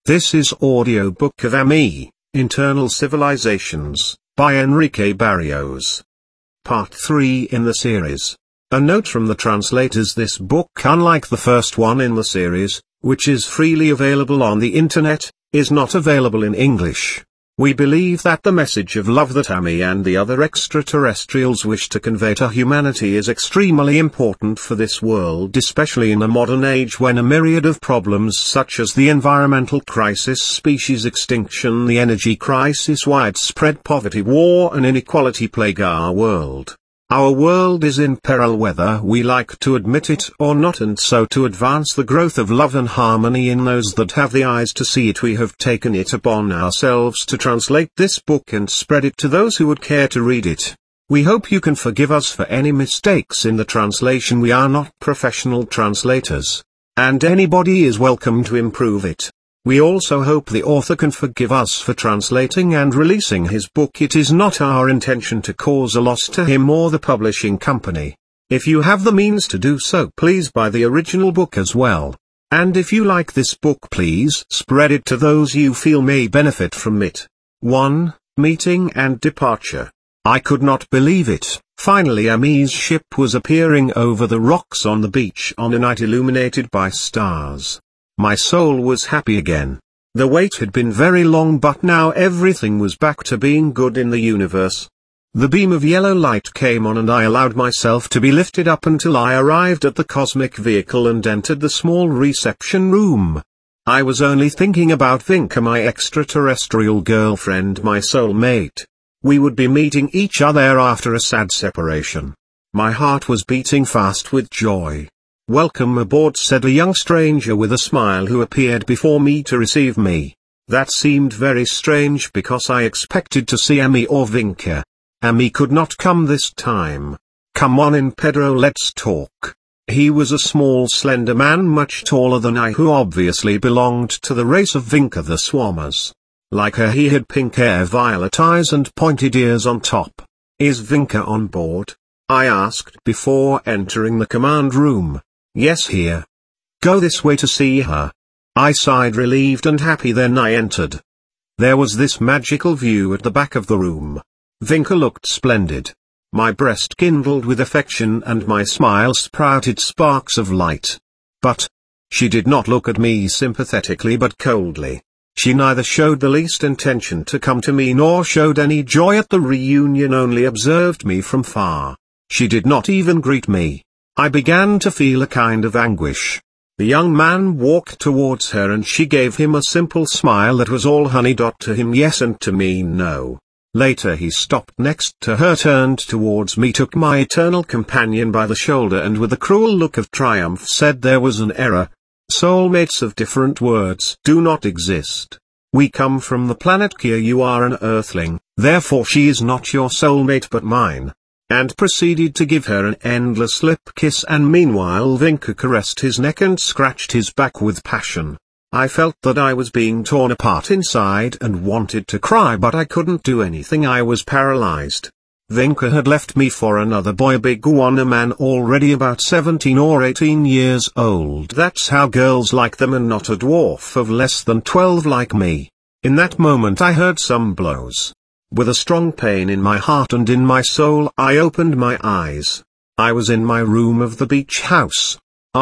This is audiobook of Ami, Internal Civilizations, by Enrique Barrios. Part 3 in the series. A note from the translators: this book, unlike the first one in the series, which is freely available on the internet, is not available in English. We believe that the message of love that Ami and the other extraterrestrials wish to convey to humanity is extremely important for this world, especially in a modern age when a myriad of problems such as the environmental crisis, species extinction, the energy crisis, widespread poverty, war and inequality plague our world. Our world is in peril whether we like to admit it or not, and so to advance the growth of love and harmony in those that have the eyes to see it, we have taken it upon ourselves to translate this book and spread it to those who would care to read it. We hope you can forgive us for any mistakes in the translation. We are not professional translators, and anybody is welcome to improve it. We also hope the author can forgive us for translating and releasing his book. It is not our intention to cause a loss to him or the publishing company. If you have the means to do so, please buy the original book as well. And if you like this book, please spread it to those you feel may benefit from it. 1. Meeting and Departure. I could not believe it. Finally Ami's ship was appearing over the rocks on the beach on a night illuminated by stars. My soul was happy again. The wait had been very long, but now everything was back to being good in the universe. The beam of yellow light came on and I allowed myself to be lifted up until I arrived at the cosmic vehicle and entered the small reception room. I was only thinking about Vinka, my extraterrestrial girlfriend, my soulmate. We would be meeting each other after a sad separation. My heart was beating fast with joy. "Welcome aboard," said a young stranger with a smile who appeared before me to receive me. That seemed very strange because I expected to see Ami or Vinka. Ami could not come this time. "Come on in, Pedro, let's talk." He was a small slender man much taller than I, who obviously belonged to the race of Vinka the Swarmers. Like her, he had pink hair, violet eyes and pointed ears on top. "Is Vinka on board?" I asked before entering the command room. "Yes, here." "Go this way to see her." I sighed, relieved and happy. Then I entered. There was this magical view at the back of the room. Vinka looked splendid. My breast kindled with affection and my smile sprouted sparks of light. But she did not look at me sympathetically but coldly. She neither showed the least intention to come to me nor showed any joy at the reunion, only observed me from far. She did not even greet me. I began to feel a kind of anguish. The young man walked towards her and she gave him a simple smile that was all honey. To him yes, and to me no. Later he stopped next to her, turned towards me, took my eternal companion by the shoulder and with a cruel look of triumph said there was an error. Soulmates of different words do not exist. We come from the planet Kia. You are an earthling, therefore she is not your soulmate but mine. And proceeded to give her an endless lip kiss, and meanwhile Vinka caressed his neck and scratched his back with passion. I felt that I was being torn apart inside and wanted to cry, but I couldn't do anything. I was paralyzed. Vinka had left me for another boy, a big one, a man already about 17 or 18 years old. That's how girls like them, and not a dwarf of less than 12 like me. In that moment I heard some blows. With a strong pain in my heart and in my soul, I opened my eyes. I was in my room of the beach house.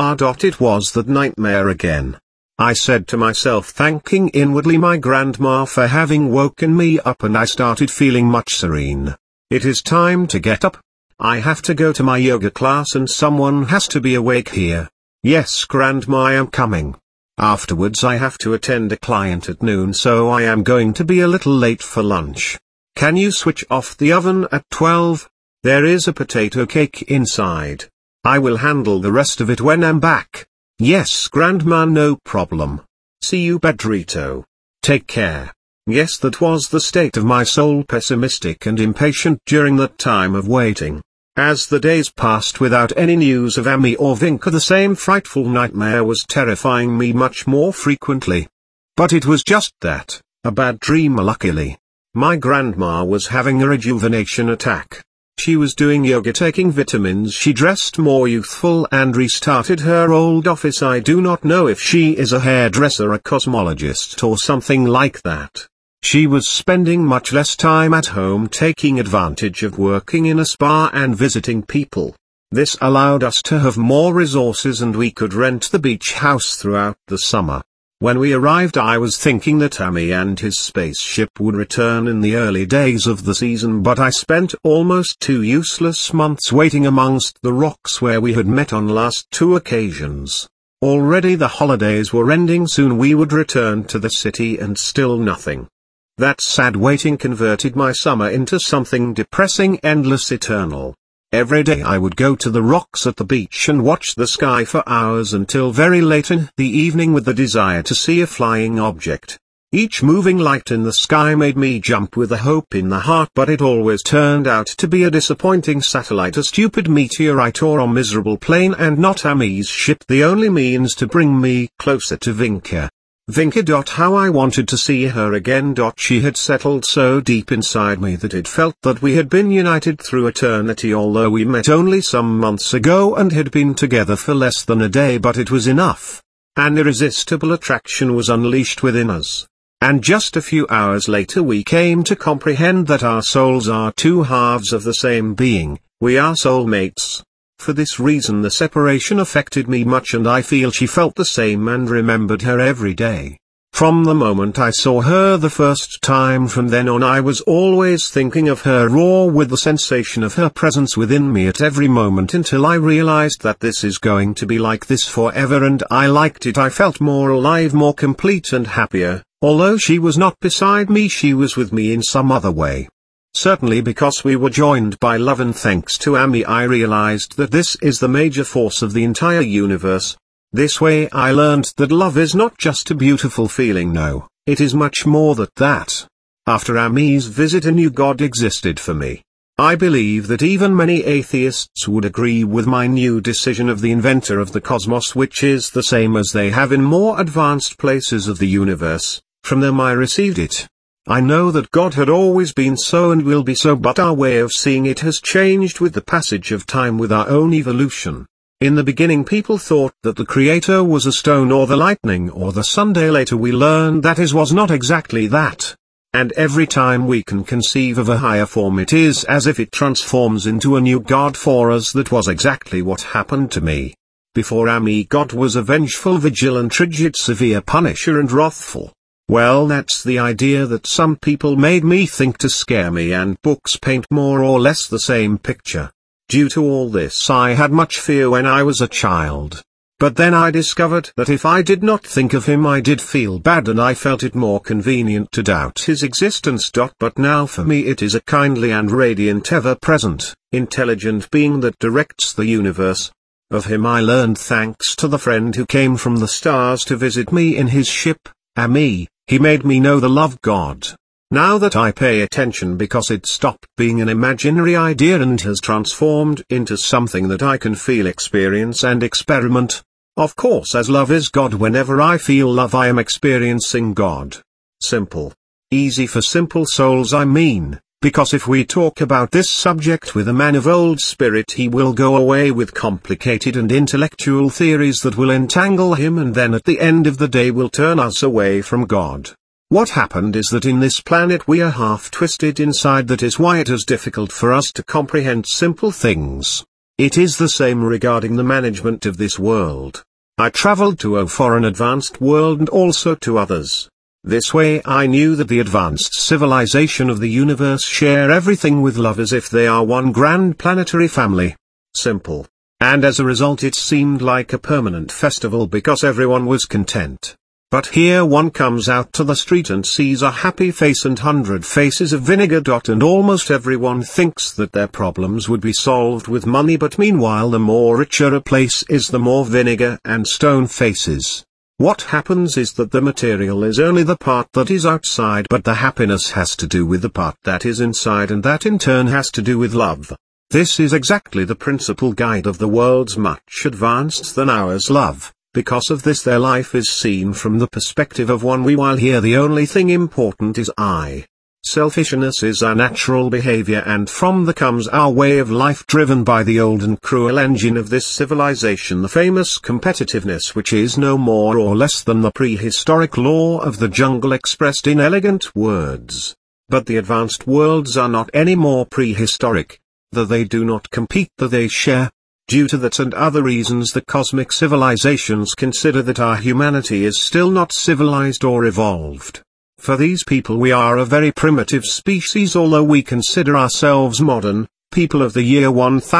It was that nightmare again. I said to myself, thanking inwardly my grandma for having woken me up, and I started feeling much serene. It is time to get up. I have to go to my yoga class and someone has to be awake here. Yes, Grandma, I am coming. Afterwards I have to attend a client at noon, so I am going to be a little late for lunch. Can you switch off the oven at 12? There is a potato cake inside. I will handle the rest of it when I'm back. Yes, Grandma, no problem. See you, Pedrito. Take care. Yes, that was the state of my soul, pessimistic and impatient during that time of waiting. As the days passed without any news of Ami or Vinka, the same frightful nightmare was terrifying me much more frequently. But it was just that, a bad dream luckily. My grandma was having a rejuvenation attack. she was doing yoga, taking vitamins. She dressed more youthful and restarted her old office. I do not know if she is a hairdresser, a cosmologist or something like that. She was spending much less time at home, taking advantage of working in a spa and visiting people. This allowed us to have more resources and we could rent the beach house throughout the summer. When we arrived, I was thinking that Amy and his spaceship would return in the early days of the season, but I spent almost 2 useless months waiting amongst the rocks where we had met on last 2 occasions. Already the holidays were ending, soon we would return to the city, and still nothing. That sad waiting converted my summer into something depressing, endless, eternal. Every day I would go to the rocks at the beach and watch the sky for hours until very late in the evening with the desire to see a flying object. Each moving light in the sky made me jump with a hope in the heart, but it always turned out to be a disappointing satellite, a stupid meteorite, or a miserable plane, and not Amy's ship, the only means to bring me closer to Vinka. How I wanted to see her again. She had settled so deep inside me that it felt that we had been united through eternity, although we met only some months ago and had been together for less than a day, but it was enough. An irresistible attraction was unleashed within us. And just a few hours later we came to comprehend that our souls are 2 halves of the same being. We are soulmates. For this reason the separation affected me much, and I feel she felt the same and remembered her every day. From the moment I saw her the first time, from then on I was always thinking of her, raw with the sensation of her presence within me at every moment, until I realized that this is going to be like this forever, and I liked it. I felt more alive, more complete and happier. Although she was not beside me, she was with me in some other way. Certainly because we were joined by love, and thanks to Amy I realized that this is the major force of the entire universe. This way I learned that love is not just a beautiful feeling, no, it is much more than that. After Amy's visit a new God existed for me. I believe that even many atheists would agree with my new decision of the inventor of the cosmos, which is the same as they have in more advanced places of the universe. From them I received it. I know that God had always been so and will be so, but our way of seeing it has changed with the passage of time, with our own evolution. In the beginning people thought that the Creator was a stone or the lightning or the sun. Later we learned that it was not exactly that. And every time we can conceive of a higher form, it is as if it transforms into a new God for us. That was exactly what happened to me. Before Amy, God was a vengeful, vigilant, rigid, severe punisher and wrathful. Well, that's the idea that some people made me think to scare me, and books paint more or less the same picture. Due to all this I had much fear when I was a child. But then I discovered that if I did not think of him I did feel bad, and I felt it more convenient to doubt his existence. But now for me it is a kindly and radiant, ever-present, intelligent being that directs the universe. Of him I learned thanks to the friend who came from the stars to visit me in his ship, Amy. He made me know the love God. Now that I pay attention, because it stopped being an imaginary idea and has transformed into something that I can feel, experience and experiment. Of course, as love is God, whenever I feel love I am experiencing God. Simple. Easy for simple souls, I mean, because if we talk about this subject with a man of old spirit he will go away with complicated and intellectual theories that will entangle him, and then at the end of the day will turn us away from God. What happened is that in this planet we are half twisted inside. That is why it is difficult for us to comprehend simple things. It is the same regarding the management of this world. I traveled to a foreign advanced world and also to others. This way I knew that the advanced civilization of the universe share everything with love, as if they are one grand planetary family. Simple. And as a result it seemed like a permanent festival because everyone was content. But here one comes out to the street and sees a happy face and 100 faces of vinegar. And almost everyone thinks that their problems would be solved with money, but meanwhile the more richer a place is, the more vinegar and stone faces. What happens is that the material is only the part that is outside, but the happiness has to do with the part that is inside, and that in turn has to do with love. This is exactly the principal guide of the world's much advanced than ours, love. Because of this their life is seen from the perspective of one we, while here the only thing important is I. Selfishness is our natural behavior, and from the comes our way of life, driven by the old and cruel engine of this civilization, the famous competitiveness, which is no more or less than the prehistoric law of the jungle expressed in elegant words. But the advanced worlds are not any more prehistoric. Though they do not compete, though they share. Due to that and other reasons, the cosmic civilizations consider that our humanity is still not civilized or evolved. For these people we are a very primitive species, although we consider ourselves modern. People of the year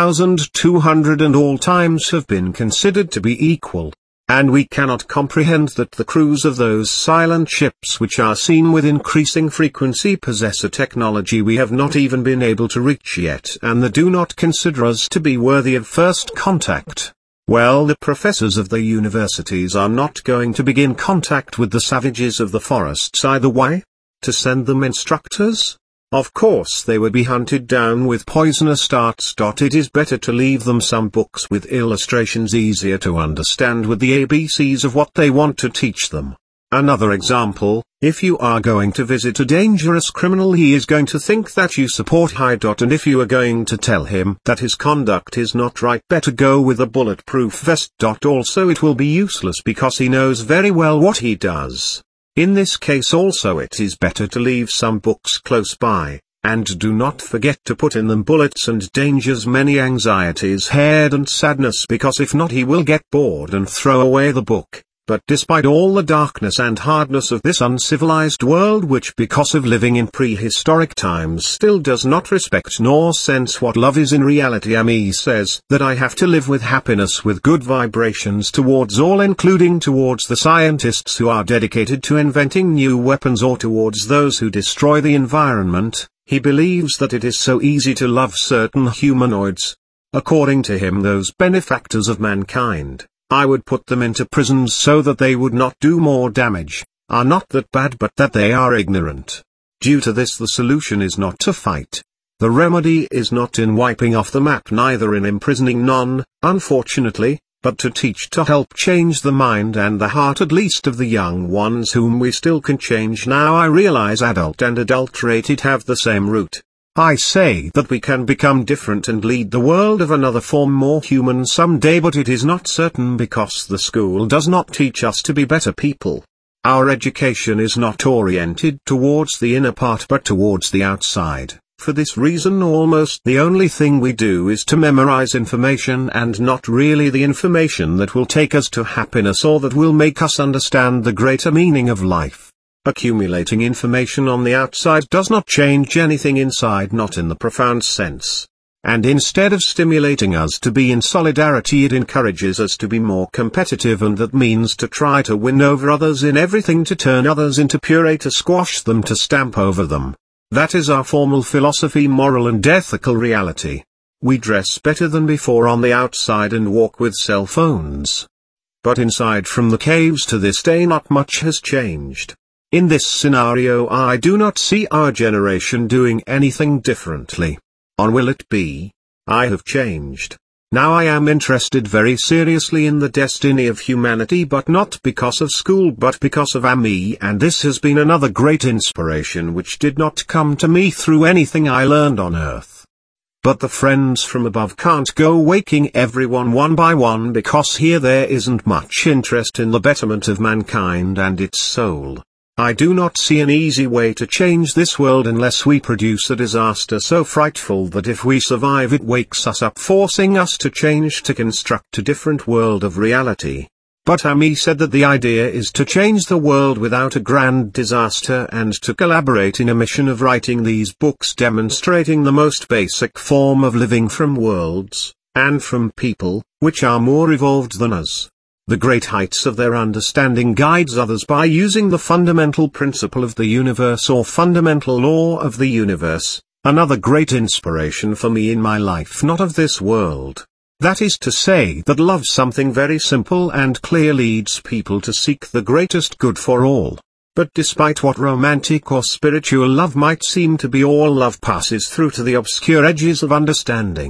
1200 and all times have been considered to be equal. And we cannot comprehend that the crews of those silent ships which are seen with increasing frequency possess a technology we have not even been able to reach yet, and they do not consider us to be worthy of first contact. Well, the professors of the universities are not going to begin contact with the savages of the forests either. Why? To send them instructors? Of course they would be hunted down with poisonous darts. It is better to leave them some books with illustrations easier to understand, with the ABCs of what they want to teach them. Another example, if you are going to visit a dangerous criminal, he is going to think that you support high. And if you are going to tell him that his conduct is not right, better go with a bulletproof vest. Also it will be useless because he knows very well what he does. In this case also it is better to leave some books close by, and do not forget to put in them bullets and dangers, many anxieties, head and sadness, because if not he will get bored and throw away the book. But despite all the darkness and hardness of this uncivilized world, which because of living in prehistoric times still does not respect nor sense what love is in reality, Ami says that I have to live with happiness, with good vibrations towards all, including towards the scientists who are dedicated to inventing new weapons, or towards those who destroy the environment. He believes that it is so easy to love certain humanoids. According to him, those benefactors of mankind, I would put them into prisons so that they would not do more damage, are not that bad but that they are ignorant. Due to this the solution is not to fight. The remedy is not in wiping off the map, neither in imprisoning none, unfortunately, but to teach, to help change the mind and the heart, at least of the young ones whom we still can change. Now I realize adult and adulterated have the same root. I say that we can become different and lead the world of another form, more human someday, but it is not certain because the school does not teach us to be better people. Our education is not oriented towards the inner part but towards the outside. For this reason almost the only thing we do is to memorize information, and not really the information that will take us to happiness or that will make us understand the greater meaning of life. Accumulating information on the outside does not change anything inside, not in the profound sense. And instead of stimulating us to be in solidarity, it encourages us to be more competitive, and that means to try to win over others in everything, to turn others into puree, to squash them, to stamp over them. That is our formal philosophy, moral and ethical reality. We dress better than before on the outside and walk with cell phones. But inside, from the caves to this day, not much has changed. In this scenario I do not see our generation doing anything differently. On will it be? I have changed. Now I am interested very seriously in the destiny of humanity, but not because of school but because of Ami, and this has been another great inspiration which did not come to me through anything I learned on earth. But the friends from above can't go waking everyone one by one, because here there isn't much interest in the betterment of mankind and its soul. I do not see an easy way to change this world unless we produce a disaster so frightful that if we survive it wakes us up, forcing us to change, to construct a different world of reality. But Ami said that the idea is to change the world without a grand disaster, and to collaborate in a mission of writing these books demonstrating the most basic form of living from worlds, and from people, which are more evolved than us. The great heights of their understanding guides others by using the fundamental principle of the universe, or fundamental law of the universe, another great inspiration for me in my life, not of this world. That is to say that love, something very simple and clear, leads people to seek the greatest good for all. But despite what romantic or spiritual love might seem to be, all love passes through to the obscure edges of understanding.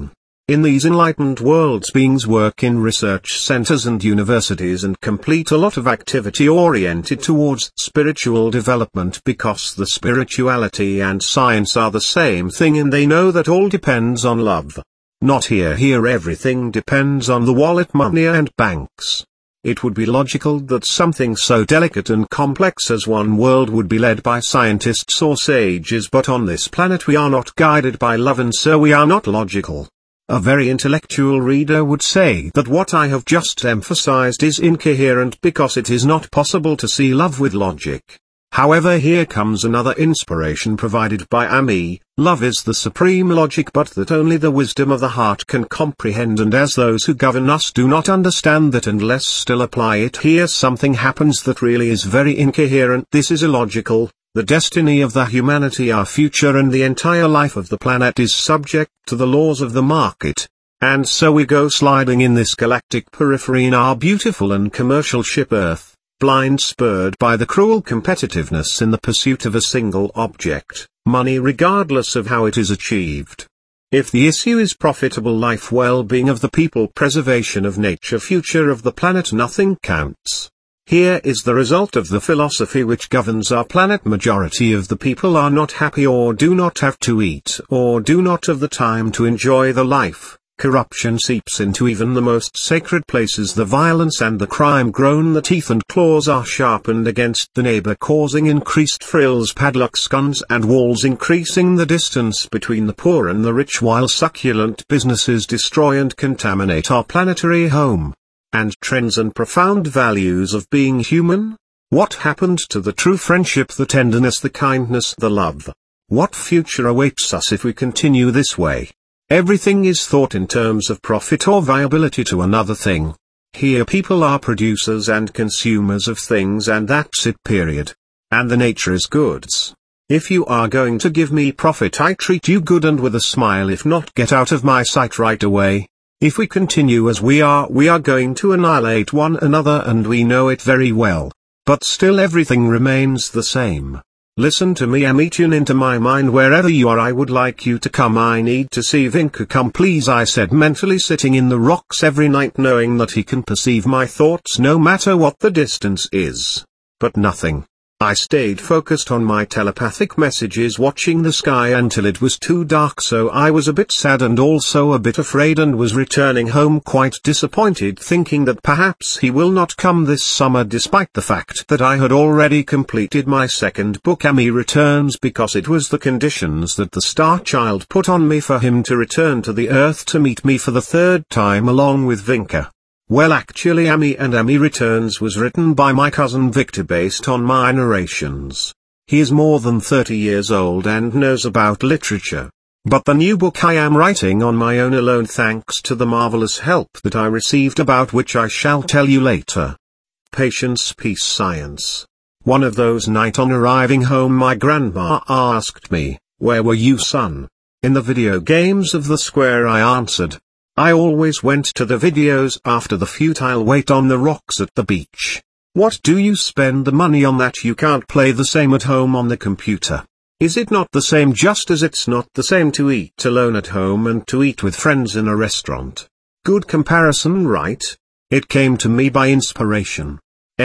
In these enlightened worlds, beings work in research centers and universities and complete a lot of activity oriented towards spiritual development, because the spirituality and science are the same thing, and they know that all depends on love. Not here. Here everything depends on the wallet, money and banks. It would be logical that something so delicate and complex as one world would be led by scientists or sages, but on this planet we are not guided by love, and so we are not logical. A very intellectual reader would say that what I have just emphasized is incoherent because it is not possible to see love with logic. However, here comes another inspiration provided by Ami. Love is the supreme logic, but that only the wisdom of the heart can comprehend, and as those who govern us do not understand that and less still apply it, here something happens that really is very incoherent. This is illogical. The destiny of the humanity, our future, and the entire life of the planet is subject to the laws of the market. And so we go sliding in this galactic periphery in our beautiful and commercial ship Earth, blind spurred by the cruel competitiveness in the pursuit of a single object, money, regardless of how it is achieved. If the issue is profitable life, well-being of the people, preservation of nature, future of the planet, nothing counts. Here is the result of the philosophy which governs our planet. Majority of the people are not happy, or do not have to eat, or do not have the time to enjoy the life. Corruption seeps into even the most sacred places. The violence and the crime groan. The teeth and claws are sharpened against the neighbor, causing increased frills, padlocks, guns and walls, increasing the distance between the poor and the rich, while succulent businesses destroy and contaminate our planetary home. And trends and profound values of being human? What happened to the true friendship, the tenderness, the kindness, the love? What future awaits us if we continue this way? Everything is thought in terms of profit or viability to another thing. Here people are producers and consumers of things, and that's it, period. And the nature is goods. If you are going to give me profit, I treat you good and with a smile. If not, get out of my sight right away. If we continue as we are going to annihilate one another, and we know it very well. But still everything remains the same. Listen to me, Ami, tune into my mind wherever you are. I would like you to come. I need to see Vinka. Come please, I said, mentally sitting in the rocks every night, knowing that he can perceive my thoughts no matter what the distance is. But nothing. I stayed focused on my telepathic messages, watching the sky until it was too dark, so I was a bit sad and also a bit afraid, and was returning home quite disappointed, thinking that perhaps he will not come this summer, despite the fact that I had already completed my second book, Ami Returns, because it was the conditions that the Star Child put on me for him to return to the Earth to meet me for the third time along with Vinka. Well, actually, Ami and Ami Returns was written by my cousin Victor based on my narrations. He is more than 30 years old and knows about literature. But the new book I am writing on my own alone, thanks to the marvelous help that I received, about which I shall tell you later. Patience, Peace, Science. One of those nights on arriving home, my grandma asked me, "Where were you, son?" "In the video games of the square," I answered. I always went to the videos after the futile wait on the rocks at the beach. "What do you spend the money on that you can't play the same at home on the computer? Is it not the same, just as it's not the same to eat alone at home and to eat with friends in a restaurant? Good comparison, right?" It came to me by inspiration.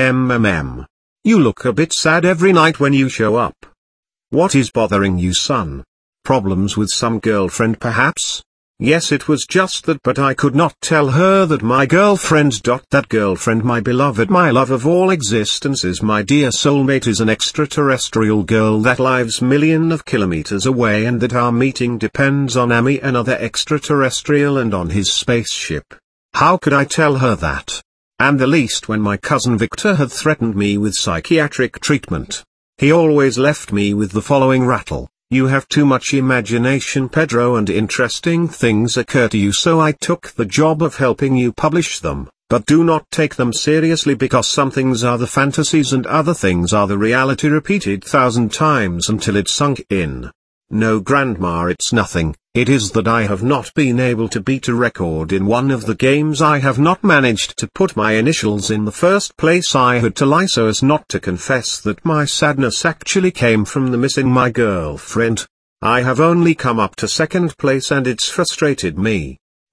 You look a bit sad every night when you show up. What is bothering you, son? Problems with some girlfriend perhaps? Yes, it was just that, but I could not tell her that my girlfriend. That girlfriend, my beloved, my love of all existences, my dear soulmate, is an extraterrestrial girl that lives millions of kilometers away, and that our meeting depends on Ami, another extraterrestrial, and on his spaceship. How could I tell her that? And the least when my cousin Victor had threatened me with psychiatric treatment. He always left me with the following rattle: "You have too much imagination, Pedro, and interesting things occur to you, so I took the job of helping you publish them, but do not take them seriously, because some things are the fantasies and other things are the reality, repeated 1,000 times until it sunk in." No, grandma, it's nothing. It is that I have not been able to beat a record in one of the games. I have not managed to put my initials in the first place. I had to lie so as not to confess that my sadness actually came from the missing my girlfriend. I have only come up to second place, and it's frustrated me.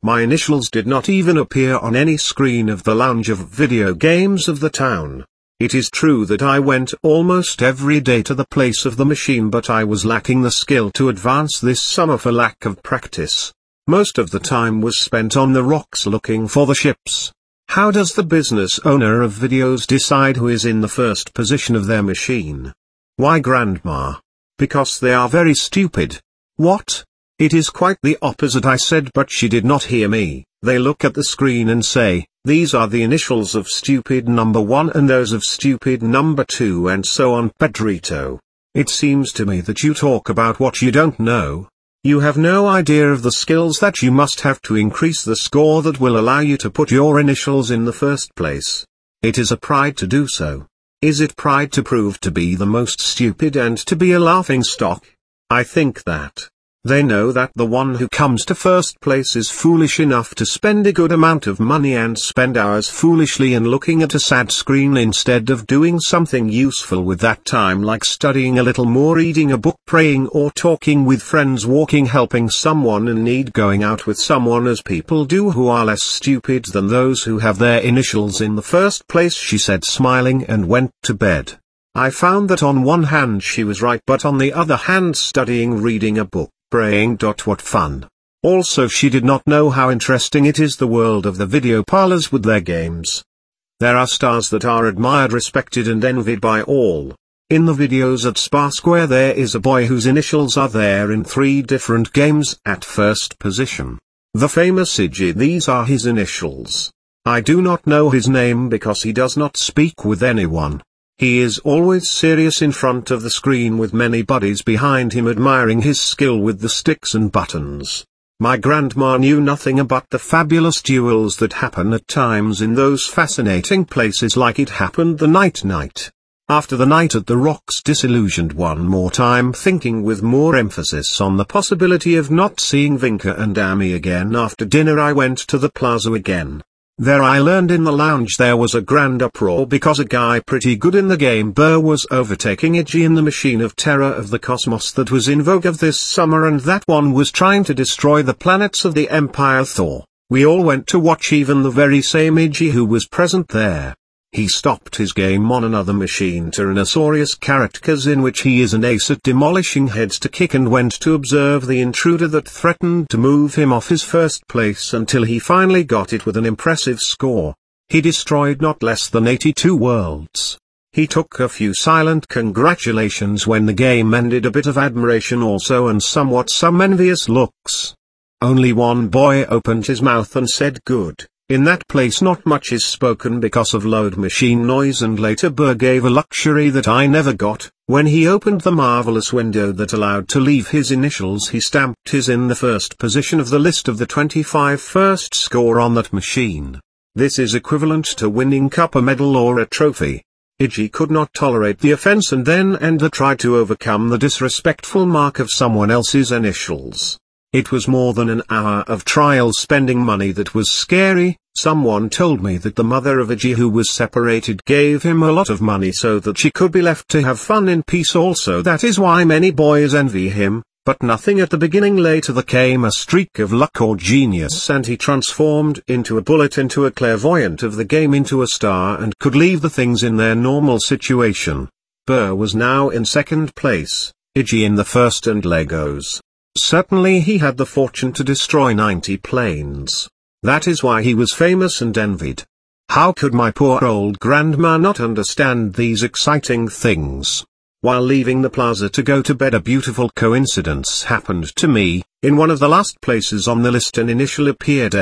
My initials did not even appear on any screen of the lounge of video games of the town. It is true that I went almost every day to the place of the machine, but I was lacking the skill to advance this summer for lack of practice. Most of the time was spent on the rocks looking for the ships. How does the business owner of videos decide who is in the first position of their machine? Why, Grandma? Because they are very stupid. What? It is quite the opposite, I said, but she did not hear me. They look at the screen and say, these are the initials of stupid number 1 and those of stupid number 2 and so on, Pedrito. It seems to me that you talk about what you don't know. You have no idea of the skills that you must have to increase the score that will allow you to put your initials in the first place. It is a pride to do so. Is it pride to prove to be the most stupid and to be a laughingstock? I think that they know that the one who comes to first place is foolish enough to spend a good amount of money and spend hours foolishly in looking at a sad screen instead of doing something useful with that time, like studying a little more, reading a book, praying, or talking with friends, walking, helping someone in need, going out with someone, as people do who are less stupid than those who have their initials in the first place, she said, smiling, and went to bed. I found that on one hand she was right, but on the other hand, studying, reading a book, praying. What fun. Also, she did not know how interesting it is, the world of the video parlors with their games. There are stars that are admired, respected, and envied by all. In the videos at Spa Square there is a boy whose initials are there in 3 different games at first position. The famous Iggy, these are his initials. I do not know his name because he does not speak with anyone. He is always serious in front of the screen with many buddies behind him admiring his skill with the sticks and buttons. My grandma knew nothing about the fabulous duels that happen at times in those fascinating places, like it happened the night. After the night at the Rocks, disillusioned one more time, thinking with more emphasis on the possibility of not seeing Vinka and Amy again after dinner, I went to the plaza again. There I learned in the lounge there was a grand uproar because a guy pretty good in the game Burr was overtaking Iggy in the machine of terror of the cosmos that was in vogue of this summer, and that one was trying to destroy the planets of the Empire Thor. We all went to watch, even the very same Iggy who was present there. He stopped his game on another machine, Tyrannosaurus Characters, in which he is an ace at demolishing heads to kick, and went to observe the intruder that threatened to move him off his first place until he finally got it with an impressive score. He destroyed not less than 82 worlds. He took a few silent congratulations when the game ended, a bit of admiration also, and somewhat some envious looks. Only one boy opened his mouth and said good. In that place not much is spoken because of load machine noise, and later Burr gave a luxury that I never got. When he opened the marvelous window that allowed to leave his initials, he stamped his in the first position of the list of the 25 first score on that machine. This is equivalent to winning cup, a medal, or a trophy. Iggy could not tolerate the offense and then tried to overcome the disrespectful mark of someone else's initials. It was more than an hour of trial, spending money that was scary. Someone told me that the mother of Iggy, who was separated, gave him a lot of money so that she could be left to have fun in peace. Also, that is why many boys envy him, but nothing at the beginning. Later there came a streak of luck or genius, and he transformed into a bullet, into a clairvoyant of the game, into a star, and could leave the things in their normal situation. Burr was now in second place, Iggy in the first, and Legos. Certainly he had the fortune to destroy 90 planes. That is why he was famous and envied. How could my poor old grandma not understand these exciting things? While leaving the plaza to go to bed, a beautiful coincidence happened to me. In one of the last places on the list an initial appeared,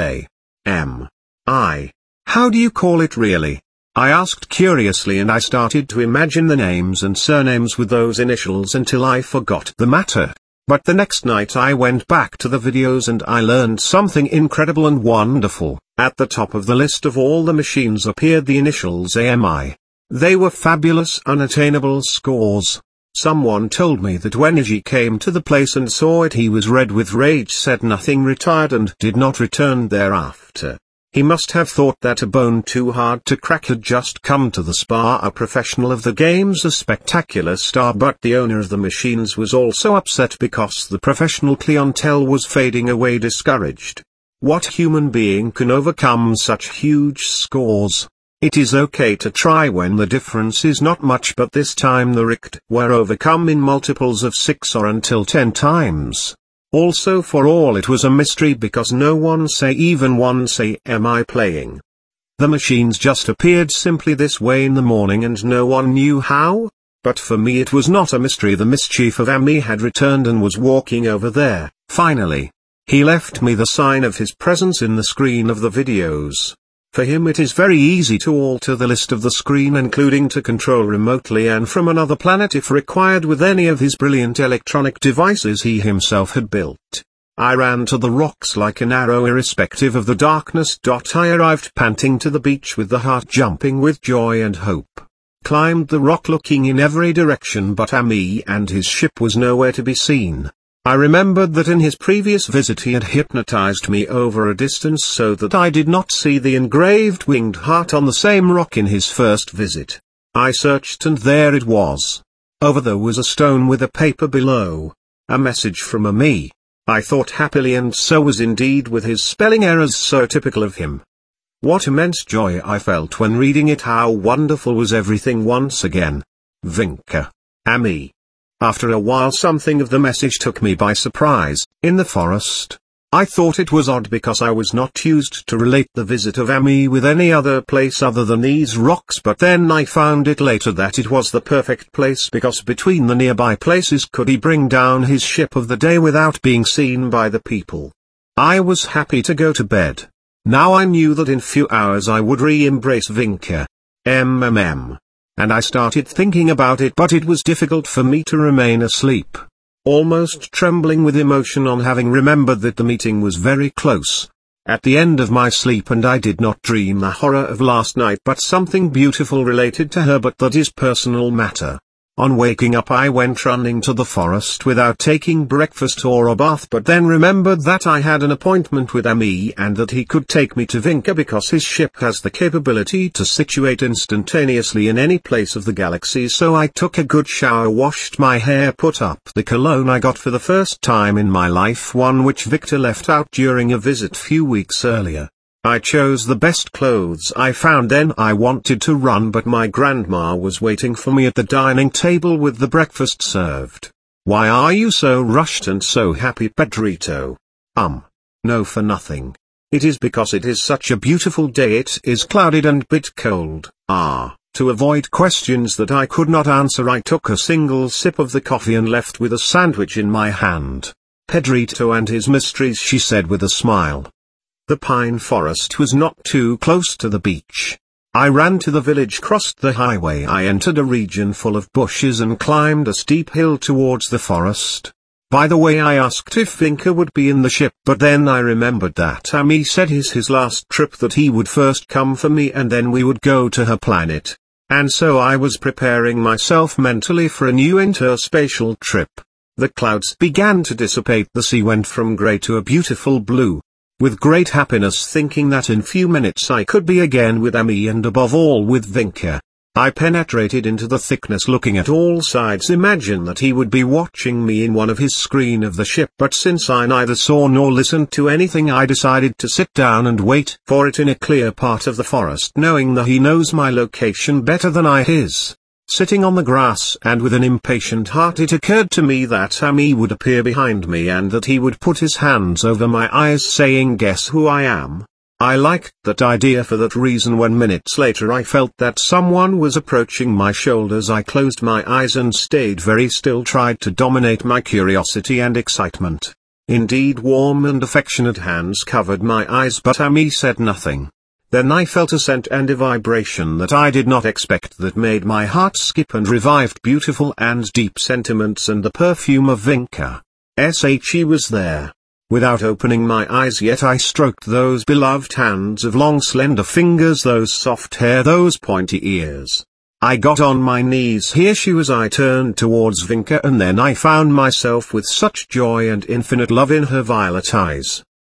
A.M.I. How do you call it really? I asked curiously, and I started to imagine the names and surnames with those initials until I forgot the matter. But the next night I went back to the videos and I learned something incredible and wonderful. At the top of the list of all the machines appeared the initials AMI. They were fabulous, unattainable scores. Someone told me that when Iggy came to the place and saw it, he was red with rage, said nothing, retired, and did not return thereafter. He must have thought that a bone too hard to crack had just come to the spa, a professional of the games, a spectacular star. But the owner of the machines was also upset because the professional clientele was fading away, discouraged. What human being can overcome such huge scores? It is okay to try when the difference is not much, but this time the Richt were overcome in multiples of 6 or until 10 times. Also, for all it was a mystery because no one even one say am I playing. The machines just appeared simply this way in the morning and no one knew how. But for me it was not a mystery. The mischief of Ami had returned and was walking over there. Finally, he left me the sign of his presence in the screen of the videos. For him it is very easy to alter the list of the screen, including to control remotely and from another planet if required with any of his brilliant electronic devices he himself had built. I ran to the rocks like an arrow irrespective of the darkness. I arrived panting to the beach with the heart jumping with joy and hope. Climbed the rock looking in every direction, but Ami and his ship was nowhere to be seen. I remembered that in his previous visit he had hypnotized me over a distance so that I did not see the engraved winged heart on the same rock in his first visit. I searched and there it was. Over there was a stone with a paper below. A message from Ami. I thought happily, and so was indeed with his spelling errors so typical of him. What immense joy I felt when reading it. How wonderful was everything once again. Vinka. Ami. After a while something of the message took me by surprise. In the forest. I thought it was odd because I was not used to relate the visit of Ami with any other place other than these rocks, but then I found it later that it was the perfect place because between the nearby places could he bring down his ship of the day without being seen by the people. I was happy to go to bed. Now I knew that in few hours I would re-embrace Vinka. And I started thinking about it, but it was difficult for me to remain asleep. Almost trembling with emotion on having remembered that the meeting was very close. At the end of my sleep, and I did not dream the horror of last night but something beautiful related to her, but that is personal matter. On waking up I went running to the forest without taking breakfast or a bath, but then remembered that I had an appointment with Ami and that he could take me to Vinka because his ship has the capability to situate instantaneously in any place of the galaxy. So I took a good shower, washed my hair, put up the cologne I got for the first time in my life, one which Victor left out during a visit few weeks earlier. I chose the best clothes I found. Then I wanted to run, but my grandma was waiting for me at the dining table with the breakfast served. "Why are you so rushed and so happy, Pedrito?" No, for nothing. It is because it is such a beautiful day. It is clouded and bit cold. To avoid questions that I could not answer, I took a single sip of the coffee and left with a sandwich in my hand. "Pedrito and his mysteries," she said with a smile. The pine forest was not too close to the beach. I ran to the village, crossed the highway. I entered a region full of bushes and climbed a steep hill towards the forest. By the way, I asked if Vinka would be in the ship, but then I remembered that Ami said his last trip that he would first come for me and then we would go to her planet. And so I was preparing myself mentally for a new interspatial trip. The clouds began to dissipate. The sea went from grey to a beautiful blue. With great happiness, thinking that in few minutes I could be again with Ami and above all with Vinka. I penetrated into the thickness, looking at all sides. Imagine that he would be watching me in one of his screen of the ship, but since I neither saw nor listened to anything, I decided to sit down and wait for it in a clear part of the forest, knowing that he knows my location better than I his. Sitting on the grass and with an impatient heart, it occurred to me that Ami would appear behind me and that he would put his hands over my eyes saying, "Guess who I am?" I liked that idea for that reason. When minutes later I felt that someone was approaching my shoulders, I closed my eyes and stayed very still, tried to dominate my curiosity and excitement. Indeed, warm and affectionate hands covered my eyes, but Ami said nothing. Then I felt a scent and a vibration that I did not expect, that made my heart skip and revived beautiful and deep sentiments and the perfume of Vinka. She was there. Without opening my eyes yet, I stroked those beloved hands of long slender fingers, those soft hair, those pointy ears. I got on my knees. Here she was. I turned towards Vinka and then I found myself with such joy and infinite love in her violet eyes.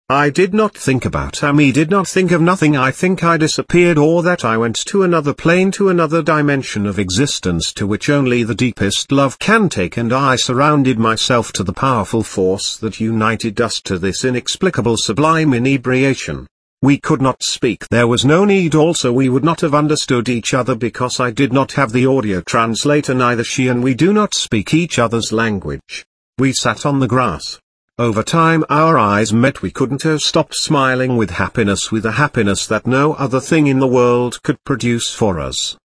I did not think about Amy, did not think of nothing. I think I disappeared, or that I went to another plane, to another dimension of existence to which only the deepest love can take, and I surrounded myself to the powerful force that united us to this inexplicable sublime inebriation. We could not speak, there was no need, also we would not have understood each other because I did not have the audio translator, neither she and we do not speak each other's language. We sat on the grass. Over time our eyes met, we couldn't have stopped smiling with a happiness that no other thing in the world could produce for us.